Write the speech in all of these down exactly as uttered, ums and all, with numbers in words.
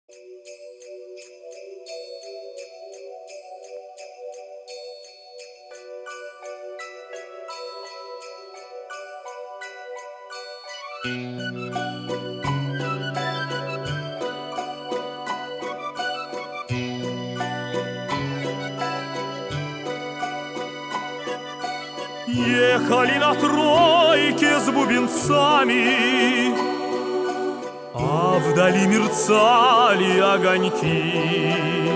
Ехали на тройке с бубенцами, а вдали мерцали огоньки.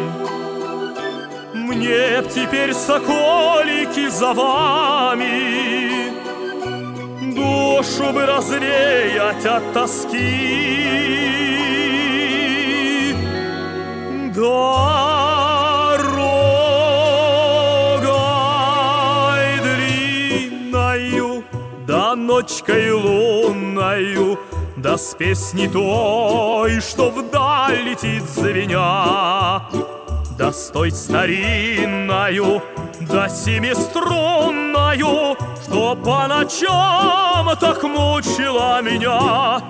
Мне б теперь, соколики, за вами душу бы развеять от тоски. Дорогой длинною, да ночкой лунною, да с песней той, что вдаль летит звеня, да с той старинною, да семиструнною, что по ночам так мучила меня.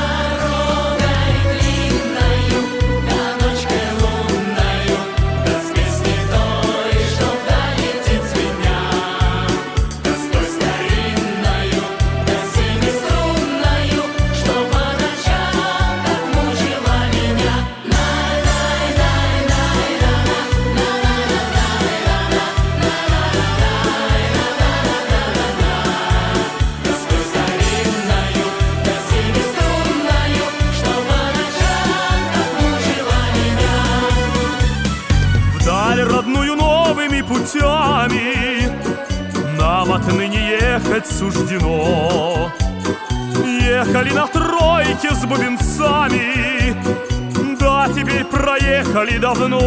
Родную новыми путями нам отныне ехать суждено. Ехали на тройке с бубенцами, да теперь проехали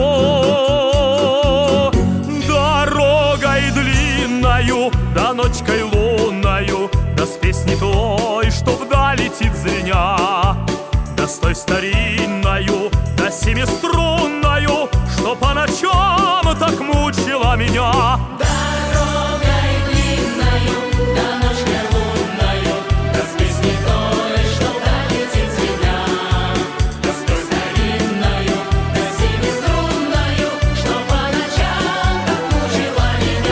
давно. Дорогой длинною, да ночкой лунною, да с песней той, что вдаль летит звеня, да с той старинною, да семиструнною, что по ночам так мучила меня. Дорогой длинною, да ночкой лунною, да с песней той, что вдаль летит звеня, да с той старинною, да семиструнною, что по ночам так мучила меня.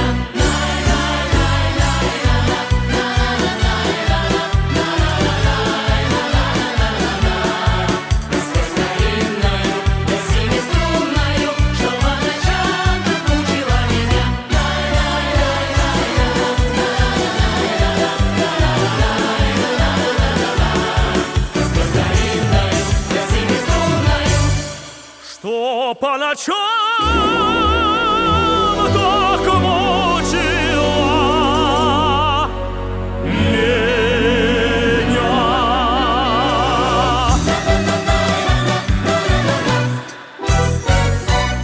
Да с той старинною, да семиструнною, что по ночам так мучила меня. Что по ночам